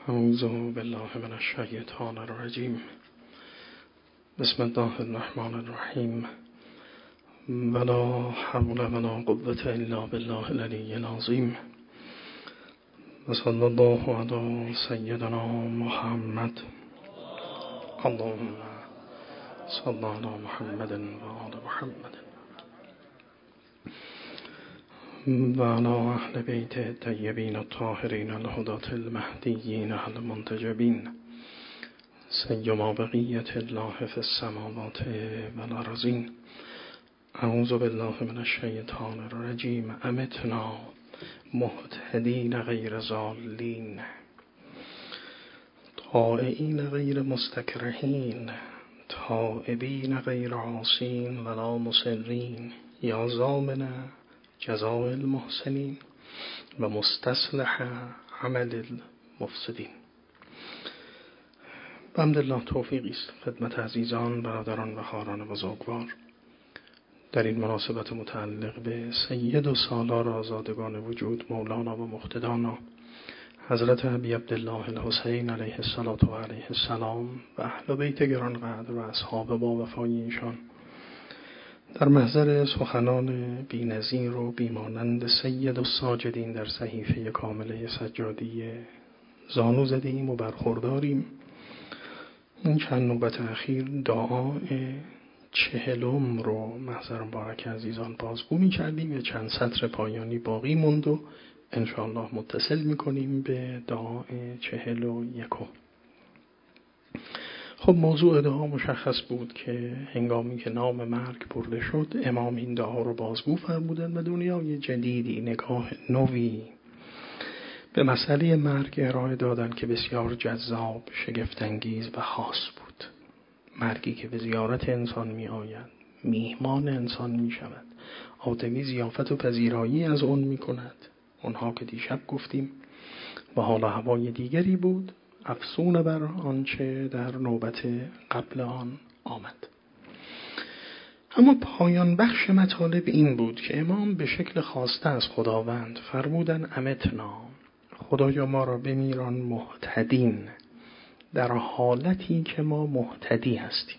اعوذ بالله من الشیطان الرجیم. بسم الله الرحمن الرحیم. ولا حول ولا قوة الا بالله العلی العظیم. وصلی الله علی سیدنا محمد. اللهم صل علی محمد و آل محمد و علی اهل بیت الطیبین الطاهرین الهداة المهدیین المنتجبین سیما بقیة الله فی السماوات والارضین. اعوذ بالله من الشیطان الرجیم. امتنا مهتدین غیر ضالین، طائعین غیر مستکرهین، تائبین غیر عاصین ولا مصرین، یا ضامن جزاء المحسنین و مستصلح عمل المفسدین. بحمدالله توفیقی است خدمت عزیزان، برادران و خواهران بزرگوار در این مناسبت متعلق به سید و سالار آزادگان وجود مولانا و مقتدانا حضرت ابی عبدالله الحسین علیه الصلاة و علیه السلام و اهل بیت گرانقدر و اصحاب با وفای ایشان در محضر سخنان بی‌نظیر و بیمانند سید الساجدین در صحیفه کامله سجادی زانو زدیم و برخورداریم. این چند نوبت اخیر دعای 40 رو محضر مبارک عزیزان بازگو می کردیم. یه چند سطر پایانی باقی موند و انشاءالله متصل می کنیم به دعای 41. خب موضوع دعا مشخص بود که هنگامی که نام مرگ برده شد امام این دعا رو بازگو فرمودند و دنیای جدیدی، نگاه نوی به مسئله مرگ ارائه دادن که بسیار جذاب، شگفت‌انگیز و خاص بود. مرگی که به زیارت انسان می آید، میهمان انسان می شود، آدمی ضیافت و پذیرایی از اون می کند. اونها که دیشب گفتیم و حالا هوای دیگری بود، افسون بر آنچه در نوبت قبل آن آمد. اما پایان بخش مطالب این بود که امام به شکل خواسته از خداوند فرمودن امتنا، خدایا ما را بمیران مهتدین، در حالتی که ما مهتدی هستیم.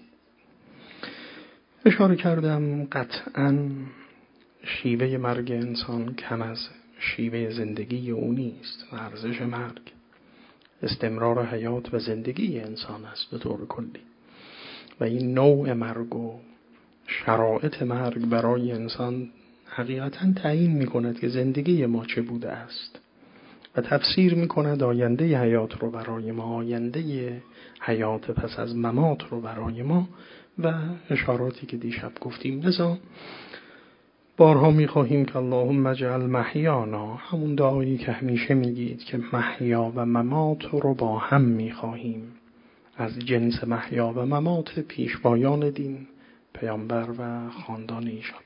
اشاره کردم قطعاً شیوه مرگ انسان کم از شیوه زندگی او نیست و ارزش مرگ استمرار حیات و زندگی انسان است به طور کلی، و این نوع مرگ و شرایط مرگ برای انسان حقیقتاً تعیین می کند که زندگی ما چه بوده است و تفسیر می کند آینده حیات رو برای ما، آینده حیات پس از ممات رو برای ما و اشاراتی که دیشب گفتیم. لذا بارها می خواهیم که اللهم اجعل محیانا، همون دعایی که همیشه میگید که محیا و ممات رو با هم می خواهیم، از جنس محیا و ممات پیشوایان دین، پیامبر و خاندان ایشان.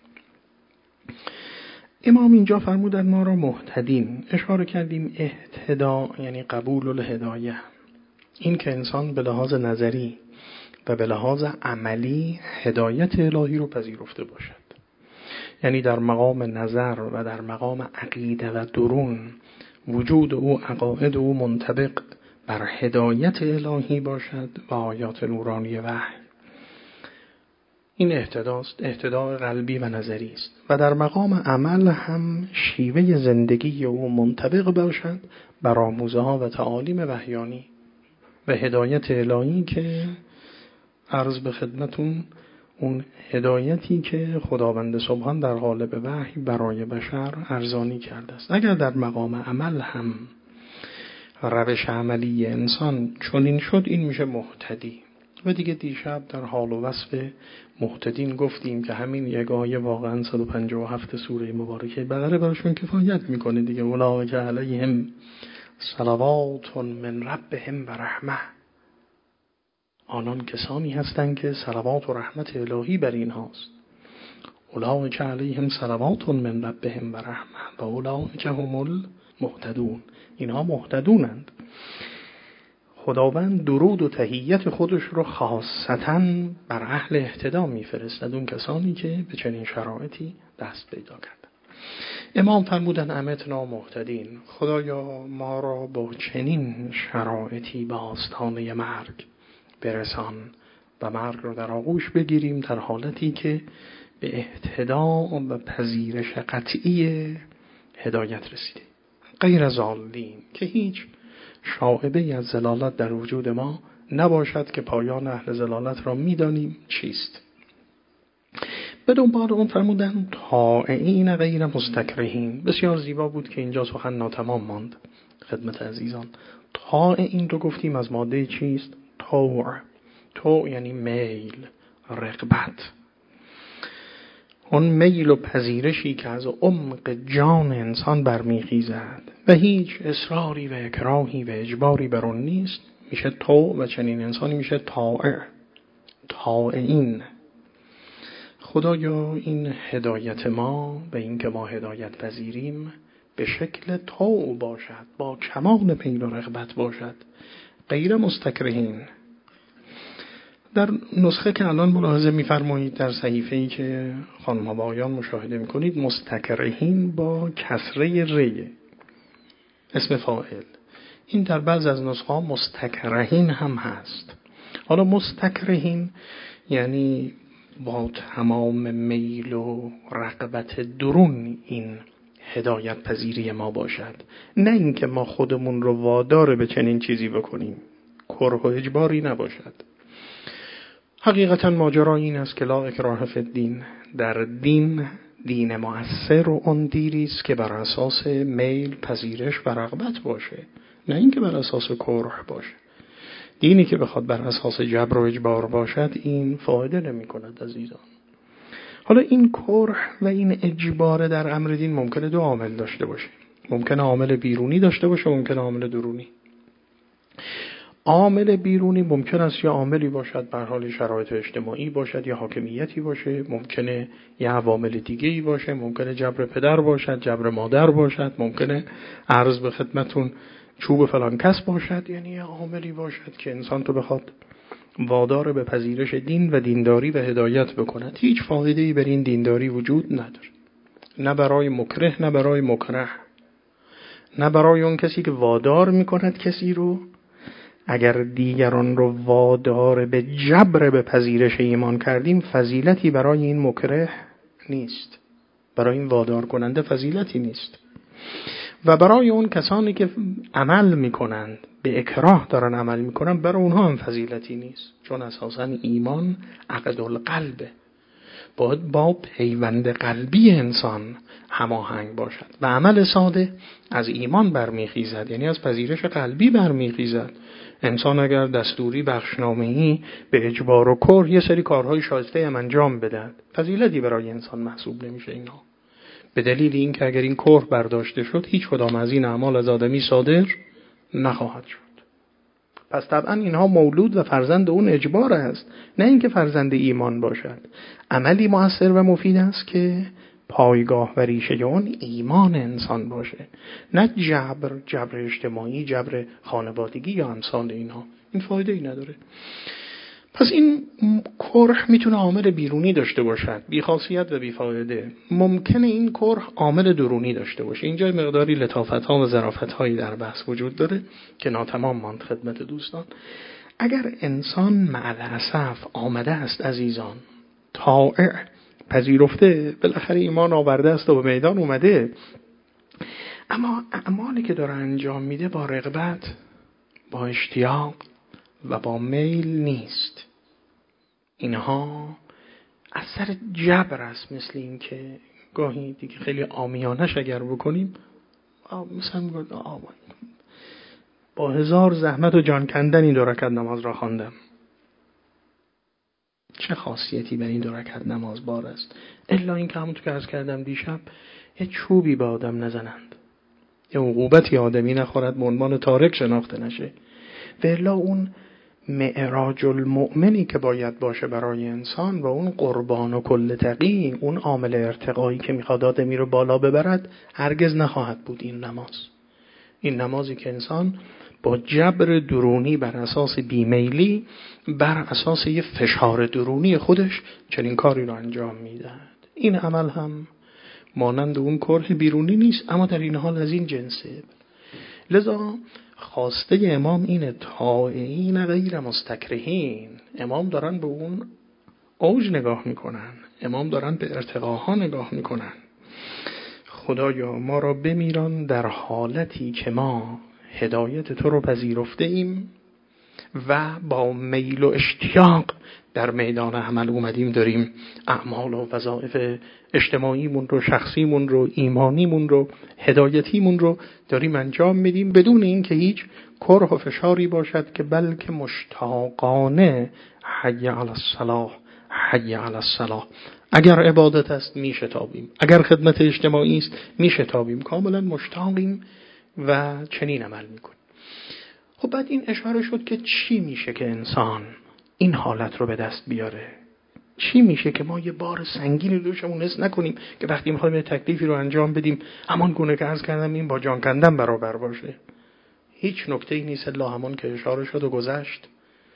امام اینجا فرمودن ما را مهتدین. اشاره کردیم اهتدا یعنی قبول الهدایه، این که انسان به لحاظ نظری و به لحاظ عملی هدایت الهی رو پذیرفته باشد، یعنی در مقام نظر و در مقام عقیده و درون وجود او، عقاید او منطبق بر هدایت الهی باشد و آیات نورانی وحی. این اهتداست، اهتداء قلبی و نظری است. و در مقام عمل هم شیوه زندگی او منطبق باشد بر آموزه ها و تعالیم وحیانی و هدایت الهی که عرض به خدمتون اون هدایتی که خداوند سبحان در قالب وحی برای بشر ارزانی کرده است. اگر در مقام عمل هم روش عملی انسان چنین شد، این میشه مهتدی. و دیگه دیشب در حال و وصف مهتدین گفتیم که همین یک آیه واقعا 157 سوره مبارکه بقره براشون کفایت میکنه دیگه. اولئک علیهم صلوات من ربهم و رحمه، آنان کسانی هستند که صلوات و رحمت الهی بر اینهاست. اولئک علیهم صلوات من ربهم و رحمه و اولئک هم المهتدون، اینها مهتدونند. خداوند درود و تحیت خودش رو خاصتاً بر اهل اهتدا میفرستد، اون کسانی که به چنین شرایطی دست پیدا کردن. امام فرمودن امتنا مهتدین، خدایا ما را با چنین شرایطی به آستانه مرگ برسان و مرگ را در آغوش بگیریم در حالتی که به اهتدا و پذیرش قطعی هدایت رسیده، غیر ضالین، که هیچ شائبه از ضلالت در وجود ما نباشد که پایان اهل ضلالت را میدانیم چیست. به دنبال اون فرمودن طائعین غیر مستکرهین. بسیار زیبا بود که اینجا سخن ناتمام ماند خدمت عزیزان. طائعین رو گفتیم از ماده چیست؟ طوع یعنی میل، رغبت، اون میل و پذیرشی که از عمق جان انسان برمیخیزد و هیچ اصراری و اکراهی و اجباری بر اون نیست، میشه طوع و چنین انسانی میشه طائعین. خدایا این هدایت ما به این که ما هدایت پذیریم به شکل طوع باشد، با کمال میل و رغبت باشد، غیر مستکرهین. در نسخه که الان ملاحظه می‌فرمایید در صحیفه‌ای که خانم ها و آقایان مشاهده می‌کنید مستکرهین با کسره ری اسم فاعل، این در بعض از نسخه ها مستکرهین هم هست. حالا مستکرهین یعنی با تمام میل و رغبت درون این هدایت پذیری ما باشد، نه اینکه ما خودمون رو وادار به چنین چیزی بکنیم، کره و اجباری نباشد. حقیقتا ماجرا این است که لا اکراه فی الدین، در دین مؤثر و اون دیری است که بر اساس میل، پذیرش و رغبت باشه، نه اینکه بر اساس کره باشه. دینی که بخواد بر اساس جبر و اجبار باشد این فایده نمی کند عزیزان. حالا این کره و این اجبار در امر دین ممکنه دو عامل داشته باشه، ممکنه عامل بیرونی داشته باشه، ممکنه عامل درونی. عامل بیرونی ممکن است یا عاملی باشد بر حال شرایط اجتماعی باشد یا حاکمیتی باشه، ممکنه یا عوامل دیگه‌ای باشه، ممکنه جبر پدر باشد، جبر مادر باشد، ممکنه عرض به خدمتون چوب فلان کس باشد، یعنی یه عاملی باشد که انسان تو بخواد وادار به پذیرش دین و دینداری و هدایت بکند. هیچ فایده‌ای بر این دینداری وجود نداره، نه برای مکره نه برای مکره، نه برای اون کسی که وادار میکند کسی رو. اگر دیگران رو وادار به جبر به پذیرش ایمان کردیم فضیلتی برای این مکره نیست، برای این وادار کننده فضیلتی نیست. و برای اون کسانی که عمل میکنند به اکراه دارن عمل میکنن برای اونها هم فضیلتی نیست، چون اساساً ایمان عقد القلبه، باید با پیوند قلبی انسان هماهنگ باشد و عمل ساده از ایمان برمیخیزد، یعنی از پذیرش قلبی برمیخیزد. انسان اگر دستوری بخشنامه‌ای به اجبار و کره یه سری کارهای شایسته هم انجام بدهد فضیلتی برای انسان محسوب نمیشه اینا، به دلیل این که اگر این کره برداشته شد هیچ کدام از این اعمال از آدمی صادر نخواهد شد. پس طبعا اینها مولود و فرزند اون اجبار است، نه اینکه فرزند ایمان باشد. عملی مؤثر و مفید است که پایگاه و ریشه اون ایمان انسان باشه، نه جبر اجتماعی، جبر خانوادگی یا امثال اینها. این فایده ای نداره. پس این کره میتونه عامل بیرونی داشته باشد، بی‌خاصیت و بی‌فایده. ممکنه این کره عامل درونی داشته باشه. اینجا مقداری لطافت‌ها و ظرافت‌هایی در بحث وجود داره که ناتمام ماند خدمت دوستان. اگر انسان مع الاسف آمده است عزیزان، طائع، پذیرفته، بالاخره ایمان آورده است و به میدان اومده، اما اعمالی که داره انجام میده با رغبت، با اشتیاق و با میل نیست. اینها اثر جبر است، مثل این که گاهی دیگه خیلی عامیانش اگر بکنیم مثلا با 1000 زحمت و جان کندن این 2 رکعت نماز را خواندم. چه خاصیتی به این 2 رکعت نماز بار است؟ الا این که همونطور که عرض کردم دیشب یه چوبی به آدم نزنند، یه عقوبتی آدمی نخورد به عنوان تارک شناخته نشه. و الا اون معراج المؤمنی که باید باشه برای انسان و اون قربان و کل تقی، اون عامل ارتقایی که میخواد آدمی رو بالا ببرد، هرگز نخواهد بود این نماز. این نمازی که انسان با جبر درونی بر اساس بیمیلی، بر اساس یه فشار درونی خودش چنین کاری رو انجام میدهد. این عمل هم مانند اون کره بیرونی نیست، اما در این حال از این جنسه. لذا خواسته امام اینه طائعین غیر مستکرهین. امام دارن به اون اوج نگاه میکنن، امام دارن به ارتقاها نگاه میکنن. خدایا ما را بمیران در حالتی که ما هدایت تو رو پذیرفته ایم و با میل و اشتیاق در میدان عمل اومدیم، داریم اعمال و وظایف اجتماعیمون رو، شخصیمون رو، ایمانیمون رو، هدایتیمون رو داریم انجام میدیم بدون اینکه هیچ کره و فشاری باشد، که بلکه مشتاقانه حی علی الصلاح، حی علی الصلاح. اگر عبادت است میشتابیم، اگر خدمت اجتماعی است میشتابیم، کاملا مشتاقیم و چنین عمل میکنیم. خب بعد این اشاره شد که چی میشه که انسان این حالت رو به دست بیاره؟ چی میشه که ما یه بار سنگینی دوشمون حس نکنیم که وقتی میخوایم تکلیفی رو انجام بدیم همان گونه که عرض کردم این با جان کندن برابر باشه؟ هیچ نکته‌ای نیست الا همان که اشاره شد و گذشت،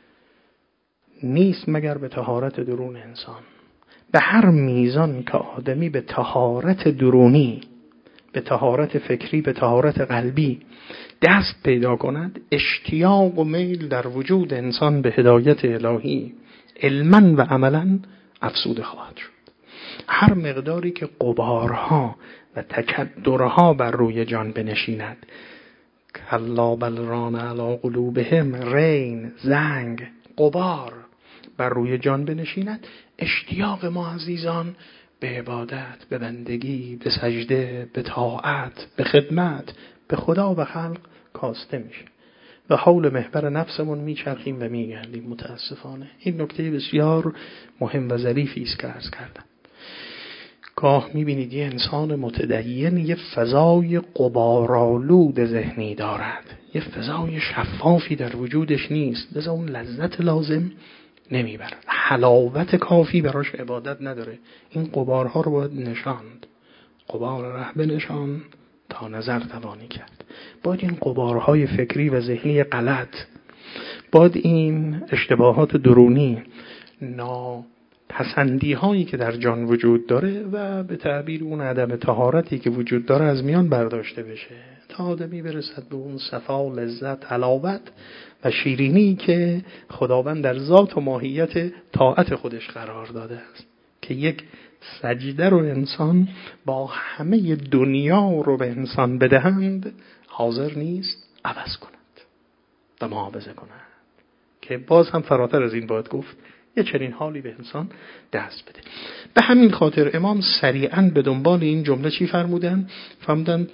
نیست مگر به طهارت درون انسان. به هر میزان که آدمی به طهارت درونی، به طهارت فکری، به طهارت قلبی دست پیدا کند، اشتیاق و میل در وجود انسان به هدایت الهی علما و عملا افزوده خواهد شد. هر مقداری که غبارها و تکدرها بر روی جان بنشیند، کلا بل ران علی قلوبهم، رین، زنگ، غبار بر روی جان بنشیند، اشتیاق ما عزیزان به عبادت، به بندگی، به سجده، به طاعت، به خدمت به خدا و خلق کاسته میشه و حول محور نفسمون میچرخیم و میگردیم. متاسفانه این نکته بسیار مهم و ظریفی است که عرض کردم. گاه میبینید یه انسان متدین یه فضای غبارآلود ذهنی دارد، یه فضای شفافی در وجودش نیست، لذا اون لذت لازم نمیبرد، حلاوت کافی براش عبادت نداره. این غبارها رو باید نشاند، غبار ره بنشان تا نظر توانی کرد. باید این غبارهای فکری و ذهنی غلط، باید این اشتباهات درونی، ناپسندی هایی که در جان وجود داره و به تعبیر اون عدم طهارتی که وجود داره از میان برداشته بشه تا آدمی برسد به اون صفا، لذت، حلاوت و شیرینی که خداوند در ذات و ماهیت طاعت خودش قرار داده است، که یک سجده رو انسان با همه دنیا رو به انسان بدهند حاضر نیست عوض کند و معاوضه کند، که باز هم فراتر از این باید گفت یه چنین حالی به انسان دست بده. به همین خاطر امام سریعاً به دنبال این جمله چی فرمودن؟ فرمودن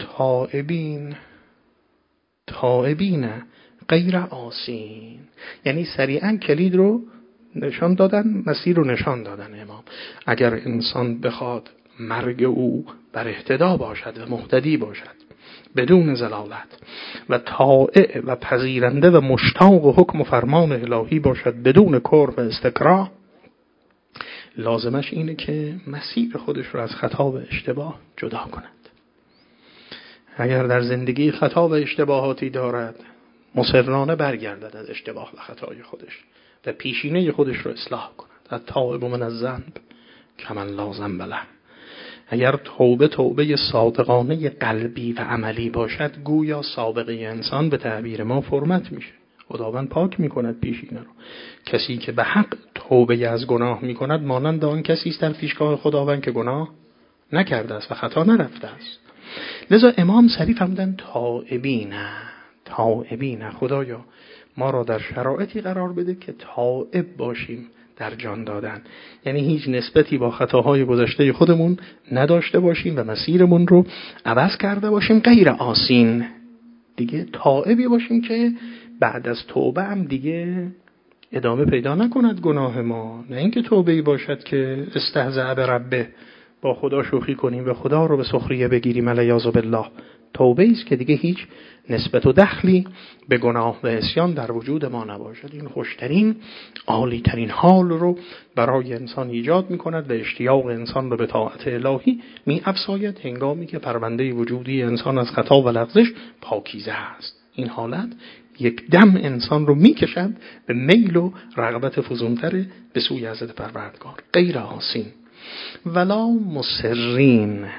تائبین غیر آسین. یعنی سریعاً کلید رو نشان دادن، مسیر رو نشان دادن امام. اگر انسان بخواد مرگ او بر اهتدا باشد و مهتدی باشد بدون ضلالت و طائع و پذیرنده و مشتاق و حکم و فرمان الهی باشد بدون کره و استکراه، لازمش اینه که مسیر خودش رو از خطا و اشتباه جدا کند. اگر در زندگی خطا و اشتباهاتی دارد، مصرانه برگردد از اشتباه و خطای خودش و پیشینه خودش رو اصلاح کند. التائب من الذنب کمن لا ذنب له. اگر توبه صادقانه قلبی و عملی باشد، گویا سابقه انسان به تعبیر ما فرمت میشه، خداوند پاک میکند پیشینه رو. کسی که به حق توبه از گناه میکند مانند آن کسی است در پیشگاه خداوند که گناه نکرده است و خطا نرفته است. لذا امام سریع فرمودن تائبین، خدایا ما را در شرایطی قرار بده که تائب باشیم در جان دادن، یعنی هیچ نسبتی با خطاهای گذشته خودمون نداشته باشیم و مسیرمون رو عوض کرده باشیم. غیر آسین، دیگه تائبی باشیم که بعد از توبه هم دیگه ادامه پیدا نکند گناه ما، نه اینکه توبه‌ای باشد که استهزاء به ربه، با خدا شوخی کنیم و خدا رو به سخریه بگیریم علیاذ بالله. توبه است که دیگه هیچ نسبت و دخلی به گناه و عصیان در وجود ما نباشد. این خوشترین، عالیترین حال رو برای انسان ایجاد می‌کند و اشتیاق انسان رو به طاعت الهی می‌افزاید هنگامی که پرونده وجودی انسان از خطا و لغزش پاکیزه است. این حالت یک دم انسان رو می‌کشد به میل و رغبت فزونتر به سوی حضرت پروردگار. غیر آسین ولا مصرین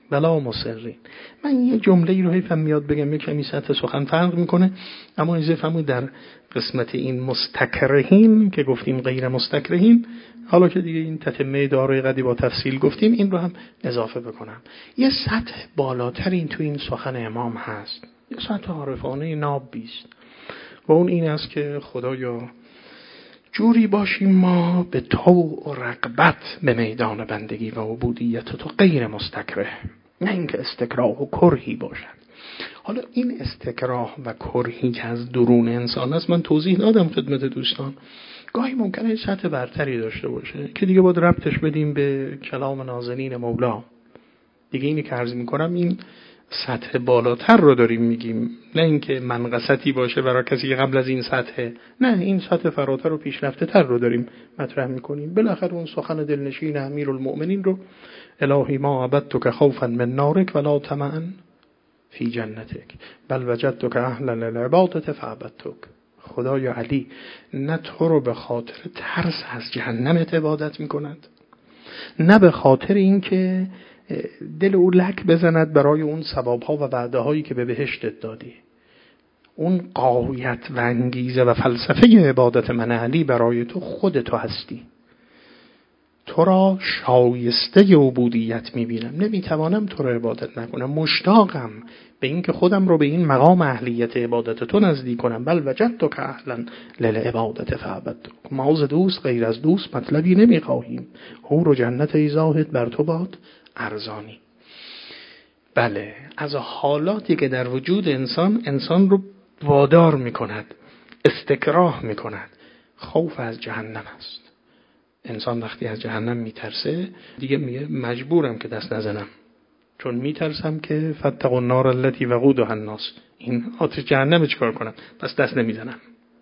ولا مصرین. من یه جمله ای رو حیفم میاد بگم، یه کمی سطح سخن فرق میکنه، اما اجازه فرمایید در قسمت این مستکرهین که گفتیم غیر مستکرهین، حالا که دیگه این تتمه دارای قدی با تفصیل گفتیم، این رو هم اضافه بکنم. یه سطح بالاتر این تو این سخن امام هست، یه سطح عارفانه ناب بیست، و اون این است که خدایا جوری باشیم ما به طوع و رغبت به میدان بندگی و عبودیت تو غیر مستکره، نه اینکه استکراه و کرهی باشد. حالا این استکراه و کرهی که از درون انسان است، من توضیح دادم خدمت دوستان، گاهی ممکنه سطح برتری داشته باشه که دیگه باید ربطش بدیم به کلام نازنین مولا. دیگه اینی که عرض میکنم این سطح بالاتر رو داریم میگیم، نه اینکه منقصتی باشه برای کسی که قبل از این سطح، نه، این سطح فراتر و پیشرفته تر رو داریم مطرح میکنیم. بالاخره اون سخن دلنشین امیرالمؤمنین رو، الهی ما عبدتک خوفا من نارک ولا طمعا فی جنتک بل وجدتک اهلا للعبادة فعبدتک. خدای علی نه تو رو به خاطر ترس از جهنمت عبادت میکند، نه به خاطر اینکه دل او لک بزند برای اون ثوابها و وعده هایی که به بهشتت دادی. اون غایت و انگیزه و فلسفه عبادت من علی برای تو خود تو هستی. تو را شایسته عبودیت میبینم، نمیتوانم تو را عبادت نکنم، مشتاقم به این که خودم رو به این مقام اهلیت عبادت تو نزدیک کنم. بل وجدتک اهلا للعبادة فعبدتک. ما از دوست غیر از دوست مطلبی نمیخواهیم، حور و جنت ای زاهد بر تو باد ارزانی. بله، از حالاتی که در وجود انسان رو وادار میکند، استکراه میکند، خوف از جهنم است. انسان وقتی از جهنم میترسه دیگه میگه مجبورم که دست نزنم، چون میترسم که فاتقوا النار التي وقودها الناس، این آتش جهنم چیکار کنم، پس دست نمیزنم.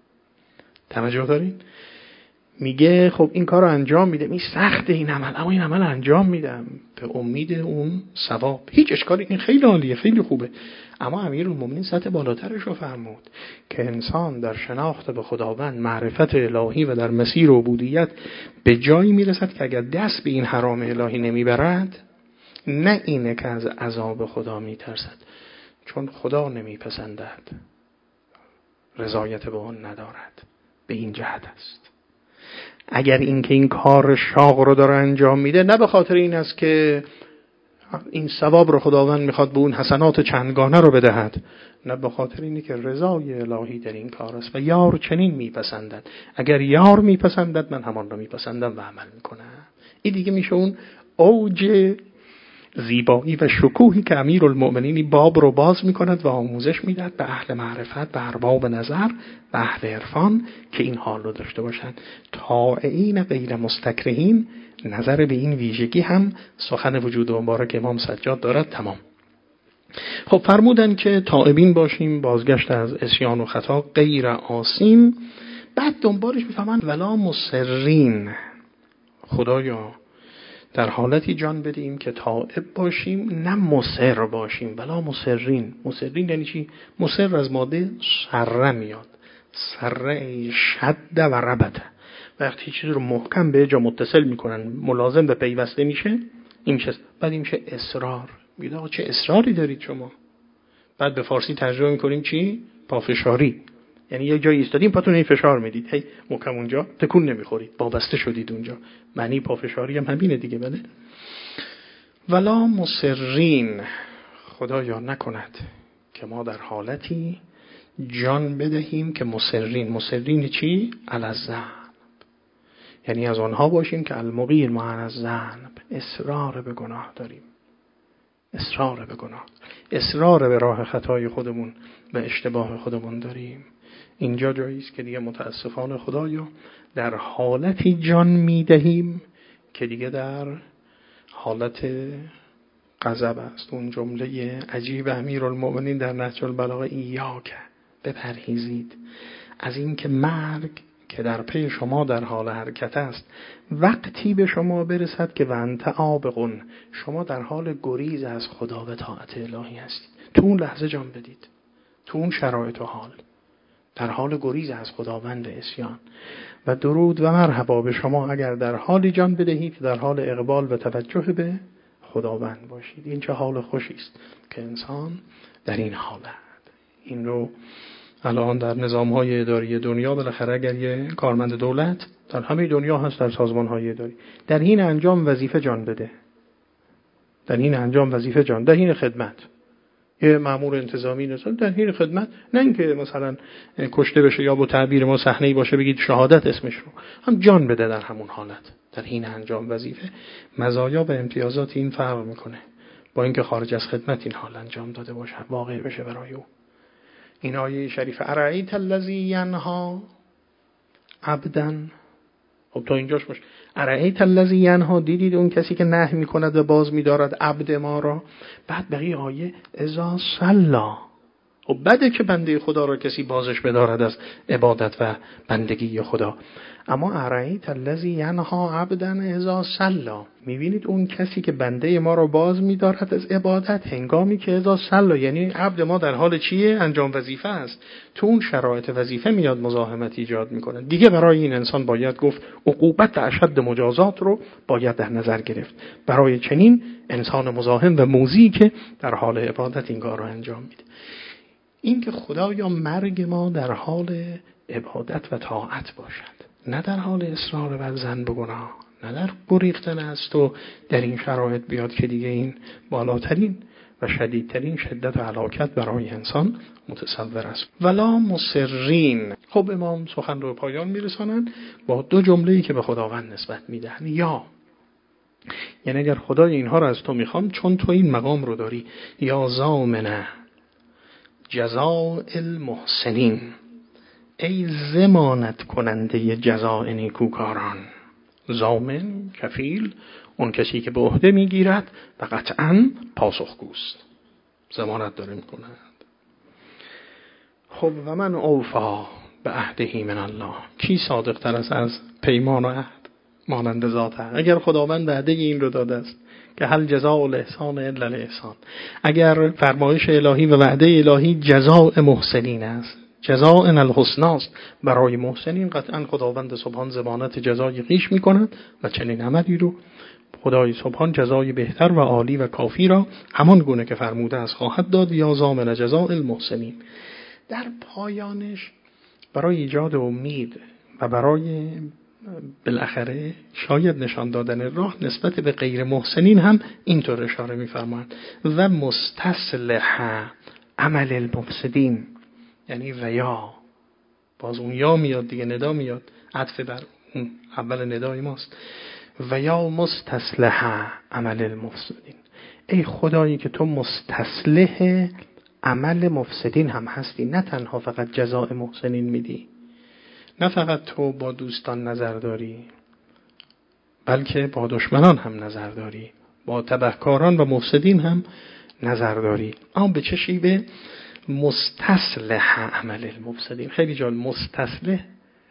توجه دارین؟ میگه خب این کار رو انجام میده، این سخته این عمل، اما این عمل انجام میدم به امید اون ثواب، هیچ اشکالی، این خیلی عالیه، خیلی خوبه. اما امیرالمومنین سطح بالاترش رو فرمود که انسان در شناخت به خداوند، معرفت الهی و در مسیر عبودیت به جایی میرسد که اگر دست به این حرام الهی نمیبرد، نه اینه که از عذاب خدا میترسد، چون خدا نمیپسندد، رضایت به اون ندارد، به این جهت است. اگر اینکه این کار شاق رو داره انجام میده، نه به خاطر این است که این ثواب رو خداوند میخواد به اون حسنات چندگانه رو بدهد، نه به خاطر اینه که رضای الهی در این کار است و یار چنین میپسندد. اگر یار میپسندد من همان رو میپسندم و عمل میکنم. این دیگه میشه اون اوج زیبایی و شکوهی که امیرالمؤمنین باب رو باز میکند و آموزش میدهد به اهل معرفت، به ارباب نظر، به اهل عرفان که این حال رو داشته باشند. طائعین غیر مستکرهین، نظر به این ویژگی هم سخن وجود مبارک امام سجاد دارد. تمام. خب فرمودن که تائبین باشیم، بازگشت از عصیان و خطا، غیر آسیم. بعد دنبالش میفهمن ولا مصرین، خدایا در حالتی جان بدیم که تائب باشیم، نه مصر باشیم. ولا مصرین. مصرین یعنی چی؟ مصر از ماده سره میاد، سره شد و ربطه. وقتی چیزی رو محکم به جا متصل میکنن، ملازم به پیوسته میشه، این میشه. بعد این میشه اصرار. میگه آقا چه اصراری دارید شما؟ بعد به فارسی ترجمه میکنیم چی؟ پافشاری. یعنی یک جایی ایستادین پاتون این فشار میدید، هی محکم اونجا تکون نمیخورید، وابسته شدید اونجا. معنی پافشاری هم همینه دیگه. بله. ولا مصرین، خدایا نکند که ما در حالتی جان بدهیم که مصرین چی؟ علی الذنب، یعنی از آنها باشیم که المقیم علی الذنب، اصرار به گناه داریم، اصرار به گناه، اصرار به راه خطای خودمون و اشتباه خودمون داریم. اینجا جایی است که دیگه متاسفانه خدایا در حالتی جان میدهیم که دیگه در حالت غضب است. اون جمله عجیب امیرالمؤمنین در نهج البلاغه، ایاک، بپرهیزید از این که مرگ که در پی شما در حال حرکت است، وقتی به شما برسد که وانت عابقون، شما در حال گریز از خدا و طاعت الهی هستید. تو اون لحظه جان بدید، تو اون شرایط و حال، در حال گریز از خداوند عصیان. و درود و مرحبا به شما اگر در حالی جان بدهید در حال اقبال و توجه به خداوند باشید. این چه حال خوشی است که انسان در این حالت. این رو الان در نظام‌های اداری دنیا بالاخره اگر یه کارمند دولت در همه دنیا هست، در سازمان‌های اداری، در این انجام وظیفه جان بده، در این انجام وظیفه جان، در این خدمت، یه مأمور انتظامی مثلا در این خدمت، نه اینکه مثلا کشته بشه یا با تعبیر ما صحنه‌ای باشه بگید شهادت اسمش رو، هم جان بده در همون حالت، در این انجام وظیفه. مزایا و امتیازات این فرق میکنه با اینکه خارج از خدمت این حال انجام داده باشه، واقع بشه برای او. این آیه شریف ارایت الذی ینها عبدا، خب تا اینجاش باشه. ارایت الذی ینها، دیدید اون کسی که نهی میکند و باز میدارد عبد ما را. بعد بقیه آیه اذا صلا، خب بده که بنده خدا را کسی بازش بدارد از عبادت و بندگی خدا. اما ارایت الذی ینها عبدا اذا صلا، میبینید اون کسی که بنده ما را باز میدارد از عبادت هنگامی که اذا صلا، یعنی عبد ما در حال چیه؟ انجام وظیفه است. تو اون شرایط وظیفه میاد مزاحمت ایجاد میکنه. دیگه برای این انسان باید گفت عقوبت اشد مجازات رو باید در نظر گرفت برای چنین انسان مزاحم و موذی که در حال عبادت این کار رو انجام میده. این که خدایا مرگ ما در حال عبادت و طاعت باشد، نه در حال اصرار بر ذنب و گناه، نه در گریختن از تو در این شرایط بیاد که دیگه این بالاترین و شدیدترین شدت و هلاکت برای انسان متصور است. ولا مصرین. خب امام سخن رو پایان میرسانند با دو جمله‌ای که به خداوند نسبت میدهند. یا یعنی اگر خدای اینها رو از تو میخوام چون تو این مقام رو داری، یا ضامن جزاء المحسنین، ای ضمانت کننده جزای نیکوکاران. ضامن، کفیل، اون کسی که به عهده میگیرد و قطعاً پاسخگوست، ضمانت داره میکند. خب و من اوفا به عهده من الله، کی صادق تر است از پیمان و عهد مانند ذاته؟ اگر خداوند وعده این رو داده است که هل جزاء الاحسان الا الاحسان، اگر فرمایش الهی و وعده الهی جزاء محسنین است، جزاء الحسنی است برای محسنین، قطعا خداوند سبحان ضمانت جزای خویش میکند و چنین عملی رو خدای سبحان جزای بهتر و عالی و کافی را همان گونه که فرموده است خواهد داد. یا ضامن جزاء المحسنین. در پایانش برای ایجاد امید و برای بالاخره شاید نشان دادن راه نسبت به غیر محسنین هم اینطور اشاره می‌فرمایند و مستصلح عمل المفسدین، یعنی و یا، باز اون یا میاد دیگه، ندا میاد، عطف بر اون اول ندای ماست. و یا مستصلح عمل المفسدین، ای خدایی که تو مستصلح عمل مفسدین هم هستی، نه تنها فقط جزاء محسنین میدی، نه فقط تو با دوستان نظر داری، بلکه با دشمنان هم نظر داری، با تبهکاران و مفسدین هم نظر داری. اما به چه شیوه؟ مستصلح عمل المفسدین. خیلی جالب، مستصلح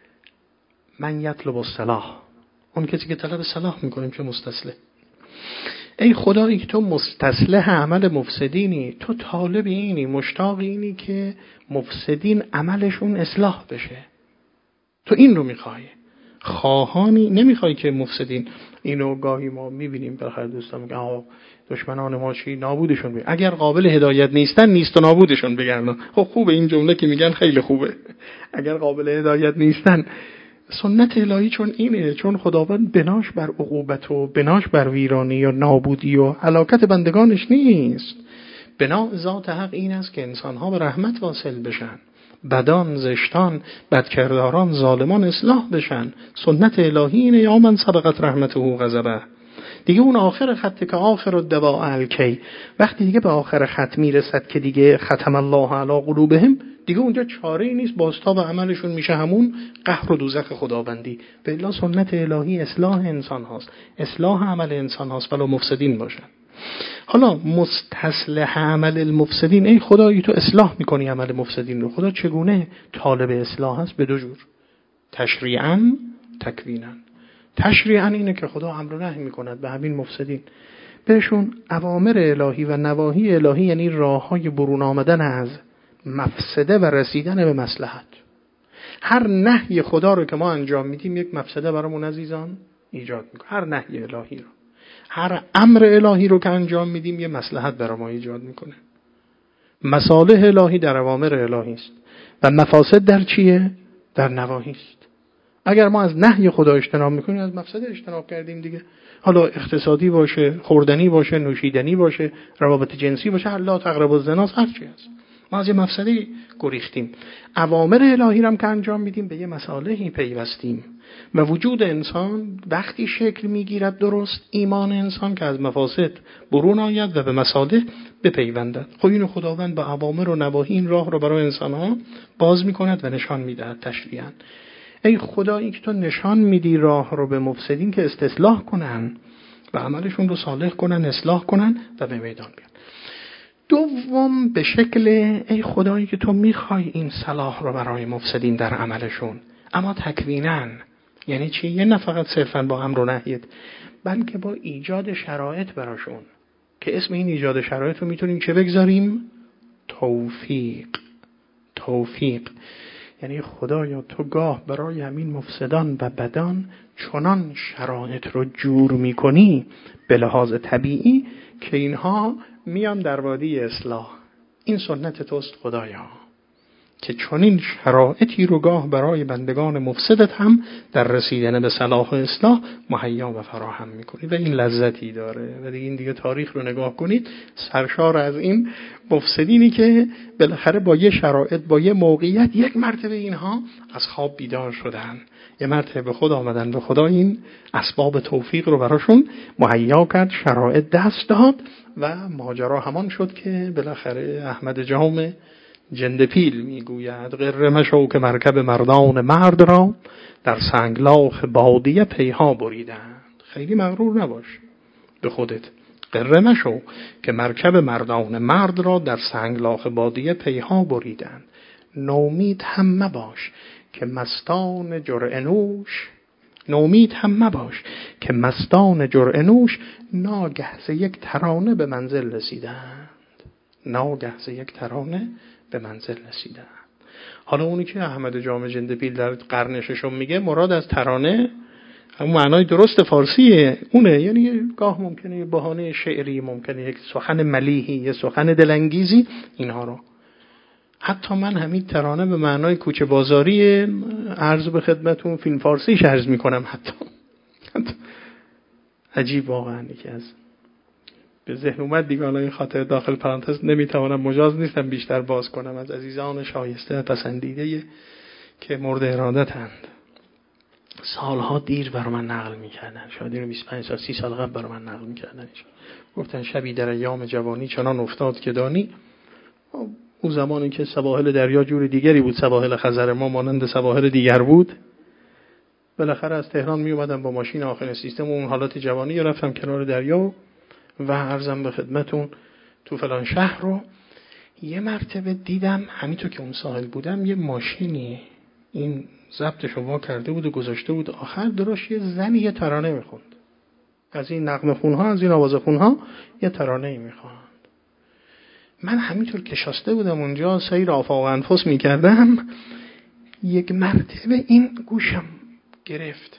من یطلب الصلاح، اون کسی که طلب صلاح میکنیم که مستصلح. ای خدایی که تو مستصلح عمل مفسدینی، تو طالب اینی، مشتاق اینی که مفسدین عملشون اصلاح بشه، تو این رو میخوای، خواهانی نمیخوای که مفسدین. اینو گاهی ما میبینیم بالاخره دوستان میگن دشمنان ما چی، نابودشون بگن، اگر قابل هدایت نیستن نیست و نابودشون بگردن. خب خوبه این جمله که میگن، خیلی خوبه. اگر قابل هدایت نیستن، سنت الهی چون اینه، چون خداوند بناش بر عقوبت و بناش بر ویرانی یا نابودی و هلاکت بندگانش نیست. بنا ذات حق این است که انسانها به رحمت واصل بشن، بدان، زشتان، بدکرداران، ظالمان اصلاح بشن. سنت الهی اینه، یا من سبقت رحمته غضبه. دیگه اون آخر خط که آخر الدواء الکی، وقتی دیگه به آخر خط میرسد که دیگه ختم الله علی قلوبهم، دیگه اونجا چاره‌ای نیست، بازتاب عملشون میشه همون قهر و دوزخ خداوندی. به الا سنت الهی اصلاح انسان هاست، اصلاح عمل انسان هاست ولی مفسدین باشن. حالا مستصلح عمل المفسدین، ای خدایی تو اصلاح میکنی عمل مفسدین رو. خدا چگونه طالب اصلاح هست؟ به دو جور، تشریعاً، تکویناً. تشریعاً اینه که خدا امر و نهی میکند به همین مفسدین، بهشون اوامر الهی و نواهی الهی، یعنی راههای برون آمدن از مفسده و رسیدن به مصلحت. هر نهی خدا رو که ما انجام میدیم یک مفسده برامون عزیزان ایجاد میکنه، هر نهی الهی رو. هر امر الهی رو که انجام میدیم یه مصلحت برای ما ایجاد میکنه. مصالح الهی در اوامر الهی است و مفاسد در چیه؟ در نواهی است. اگر ما از نهی خدا اجتناب میکنیم از مفسد اجتناب کردیم دیگه. حالا اقتصادی باشه، خوردنی باشه، نوشیدنی باشه، روابط جنسی باشه، لا تقربوا الزنا، هر چی هست. ما از یه مفسدی گریختیم. اوامر الهی هم که انجام میدیم به یه مصالحی پیوستیم و وجود انسان وقتی شکل میگیرد درست، ایمان انسان که از مفاسد برون آید و به مصالح بپیوندد. خب اینو خداوند با اوامر و نواهی این راه رو برای انسان‌ها باز میکند و نشان میدهد تشریعاً. ای خدایی که تو نشان میدی راه رو به مفسدین که استصلاح کنن و عملشون رو صالح کنن، اصلاح کنن و به میدان بیان. دوم به شکل ای خدایی که تو میخوای این صلاح رو برای مفسدین در عملشون، اما تکویناً. یعنی چی؟ یه نه فقط صرفاً با امر و نهیت، بلکه با ایجاد شرایط براشون که اسم این ایجاد شرایط رو میتونیم چه بگذاریم؟ توفیق. یعنی خدایا تو گاه برای همین مفسدان و بدان چنان شرایط رو جور میکنی به لحاظ طبیعی که اینها میان در وادی اصلاح. این سنت توست خدایا که چنین شرایطی رو گاه برای بندگان مفسدت هم در رسیدن به صلاح و اصلاح مهیا و فراهم میکنی و این لذتی داره. و این دیگه تاریخ رو نگاه کنید، سرشار از این مفسدینی که بالاخره با یه شرایط، با یه موقعیت، یک مرتبه اینها از خواب بیدار شدن، یه مرتبه به خود آمدن، به خدا این اسباب توفیق رو براشون مهیا کرد، شرایط دست داد و ماجرا همان شد که بالاخره احمد جام جندپیل میگوید غره مشو که مرکب مردان مرد را در سنگلاخ بادیه پیها بریدند. خیلی مغرور نباش به خودت. غره مشو که مرکب مردان مرد را در سنگلاخ بادیه پیها بریدند. نومید هم مباش که مستان جرعه نوش ناگه ز یک ترانه به منزل رسیدند. حالا اونی که احمد جام جندپیل در قرن ششم میگه مراد از ترانه همون معنای درست فارسیه اونه، یعنی گاه ممکنه یه بهانه شعری، ممکنه یک سخن ملیحی، یه سخن دلانگیزی، اینها رو. حتی من همین ترانه به معنای کوچه بازاری عرض به خدمتون فیلم فارسیش عرض میکنم. حتی عجیب واقعا. یکی از به ذهن اومد دیگه، حالا این خاطر داخل پرانتز نمیتوانم، مجاز نیستم بیشتر باز کنم، از عزیزان شایسته پسندیده که مورد ارادتند. سالها دیر برای من نقل میکردن، شاید اینو 25 سال 30 سال قبل برای من نقل میکردن. گفتن شبی در ایام جوانی چنان افتاد که دانی. اون زمانی که سواحل دریا جور دیگری بود، سواحل خزر ما مانند سواحل دیگر بود. بالاخره از تهران می اومدم با ماشین آخرین سیستم اون حالت جوانی رفتم کنار دریا و عرضم به خدمتون تو فلان شهر رو یه مرتبه دیدم همینطور که اون ساحل بودم یه ماشینی این ضبطش رو وا کرده بود و گذاشته بود آخر دراش یه زنی یه ترانه میخوند. از این نغمه خونها، از این آواز خونها یه ترانه میخوند. من همینطور که شسته بودم اونجا سیر آفاق انفس میکردم، یک مرتبه این گوشم گرفت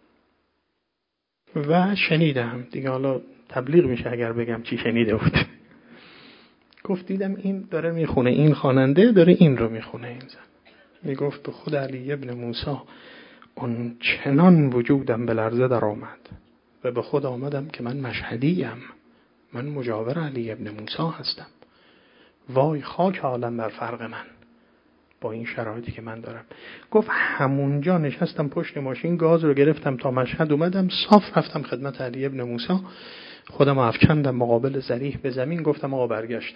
و شنیدم دیگه. حالا تبلیغ میشه اگر بگم چی شنیده بود. گفت دیدم این داره میخونه، این خواننده داره این رو میخونه. این زن میگفت به خود علی ابن موسی اون چنان وجودم به لرزه در آمد و به خود آمدم که من مشهدیم، من مجاور علی ابن موسی هستم. وای خاک عالم بر فرق من با این شرایطی که من دارم. گفت همونجا نشستم پشت ماشین، گاز رو گرفتم تا مشهد اومدم، صاف رفتم خدمت علی ابن موسی، خودم افکندم مقابل ذریح به زمین، گفتم آقا برگشتم.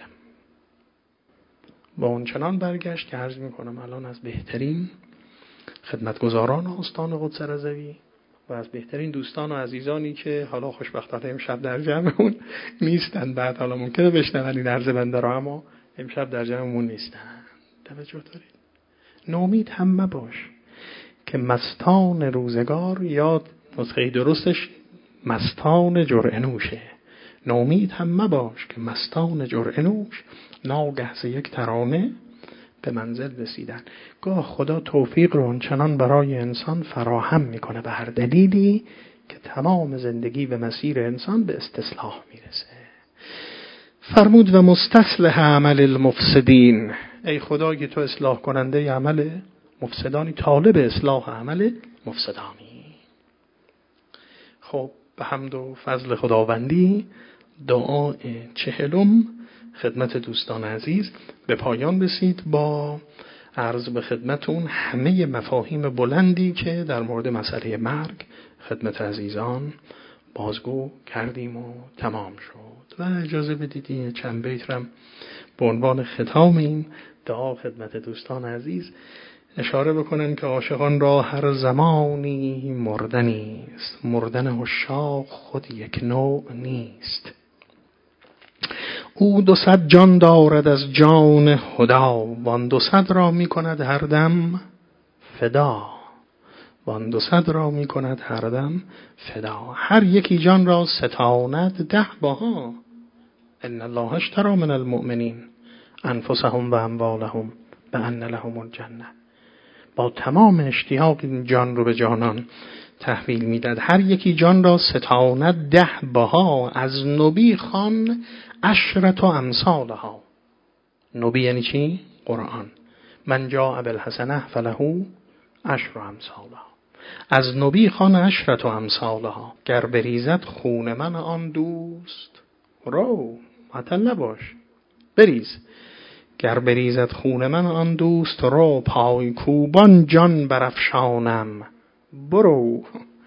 با اون چنان برگشت که عرض میکنم الان از بهترین خدمتگزاران آستان قدس رضوی و از بهترین دوستان و عزیزانی که حالا خوشبختانه امشب در جمعمون نیستن، بعد حالا ممکنه بشنون این عرض بنده را، اما امشب در جمعمون نیستن. توجه دارید؟ نومید هم مباش که مستان روزگار، یا نسخه درستش مستان جرعه نوشه. نومید هم مباش که مستان جرعه نوش ناگه ز یک ترانه به منزل رسیدن. گاه خدا توفیق رو چنان برای انسان فراهم میکنه به هر دلیلی که تمام زندگی و مسیر انسان به استصلاح میرسه. فرمود و مستصلح عمل المفسدین، ای خدا که تو اصلاح کننده عمل مفسدانی، طالب اصلاح عمل مفسدانی. خب به حمد و فضل خداوندی دعای 40 خدمت دوستان عزیز به پایان رسید با عرض به خدمتون همه مفاهیم بلندی که در مورد مسئله مرگ خدمت عزیزان بازگو کردیم و تمام شد. و اجازه بدید چند بیت رم به عنوان ختام این دعا خدمت دوستان عزیز اشاره بکنن که عاشقان را هر زمانی مردنی است، مردن عشاق خود یک نوع نیست. او 200 جان دارد از جان خدا، وان 200 را می کند هر دم فدا، وان 200 را می کند هر دم فدا. هر یکی جان را ستاند 10 بها، ان الله اشتری من المؤمنین انفسهم و اموالهم بأن لهم الجنه. با تمام اشتیاق این جان رو به جانان تحویل میداد. هر یکی جان را ستاند 10 بها، از نبی خوان 10 امثالها. نبی یعنی چی؟ قرآن. من جاء بالحسنه فله 10 امثالها. از نبی خوان 10 امثالها. گر بریزد خون من آن دوست رو، معطل نباش، بریز. گر بریزد خون من آن دوست رو، پای کوبان جان برافشانم برو.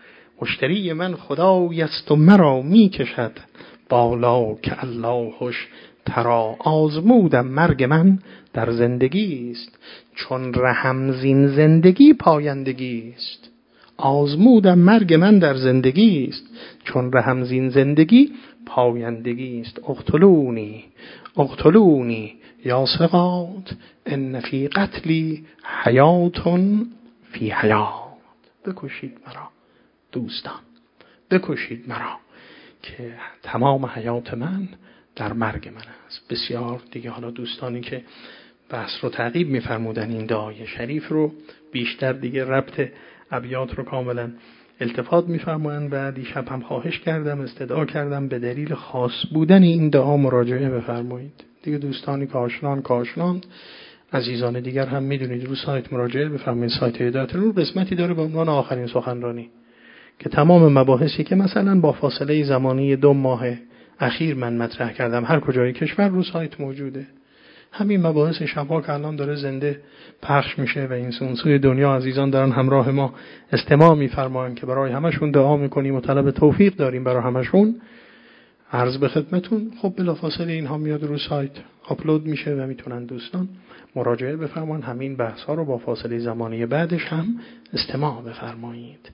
مشتری من خدای است و مرا می کشد بالا، که اللهش ترا. آزمودم مرگ من در زندگی است، چون رحم زین زندگی پایندگی است. آزمودم مرگ من در زندگی است، چون رحم زین زندگی پایندگی است. اقتلونی اقتلونی یا ثقات، ان فی قتلی حیات فی حیات. بکشید مرا دوستان، بکشید مرا که تمام حیات من در مرگ من است. بسیار دیگه حالا دوستانی که بحث رو تعقیب می‌فرمودن این دعای شریف رو بیشتر دیگه ربط ابیات رو کاملا التفات می‌فرمایند و دیشب هم خواهش کردم، استدعا کردم به دلیل خاص بودن این دعا مراجعه بفرمایید. دیگه دوستانی که آشنان عزیزان دیگر هم میدونید رو سایت مراجعه بفرمایید. سایت هدایت نور قسمتی داره به عنوان آخرین سخنرانی که تمام مباحثی که مثلا با فاصله زمانی 2 ماه اخیر من مطرح کردم هر کجای کشور رو سایت موجوده. همین مباحث شبها که الان داره زنده پخش میشه و این سوی دنیا عزیزان دارن همراه ما استماع میفرمایند که برای همشون دعا میکنیم و طلب توفیق داریم برای همشون. عرض به خدمتون خب بلافاصله اینها میاد رو سایت آپلود میشه و میتونن دوستان مراجعه بفرمایید. همین بحث ها رو با فاصله زمانی بعدش هم استماع بفرمایید.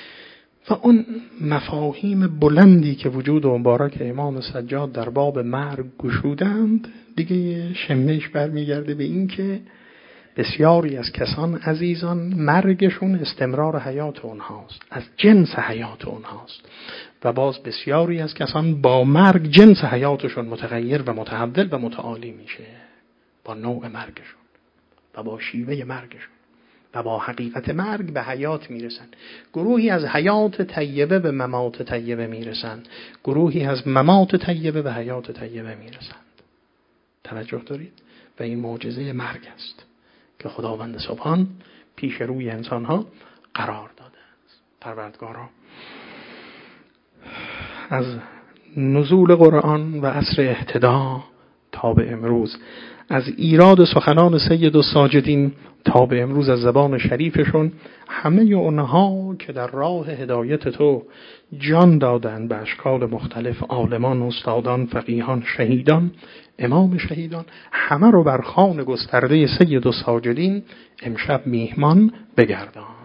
و اون مفاهیم بلندی که وجود و مبارک امام سجاد در باب مرگ گشودند دیگه شمهش برمیگرده به این که بسیاری از کسان عزیزان مرگشون استمرار حیات اونهاست، از جنس حیات اونهاست، و باز بسیاری از کسان با مرگ جنس حیاتشون متغیر و متحول و متعالی میشه با نوع مرگشون و با شیوه مرگشون و با حقیقت مرگ به حیات میرسن. گروهی از حیات طیبه به ممات طیبه میرسن، گروهی از ممات طیبه به حیات طیبه میرسند. توجه دارید؟ و این معجزه مرگ است که خداوند سبحان پیش روی انسانها قرار داده است. پروردگارا از نزول قرآن و عصر اهتدا تا به امروز، از ایراد سخنان سید الساجدین تا به امروز از زبان شریفشون، همه اونها که در راه هدایت تو جان دادند به اشکال مختلف، عالمان، استادان، فقیهان، شهیدان، امام شهیدان، همه رو بر خوان گسترده سید الساجدین امشب میهمان بگردان.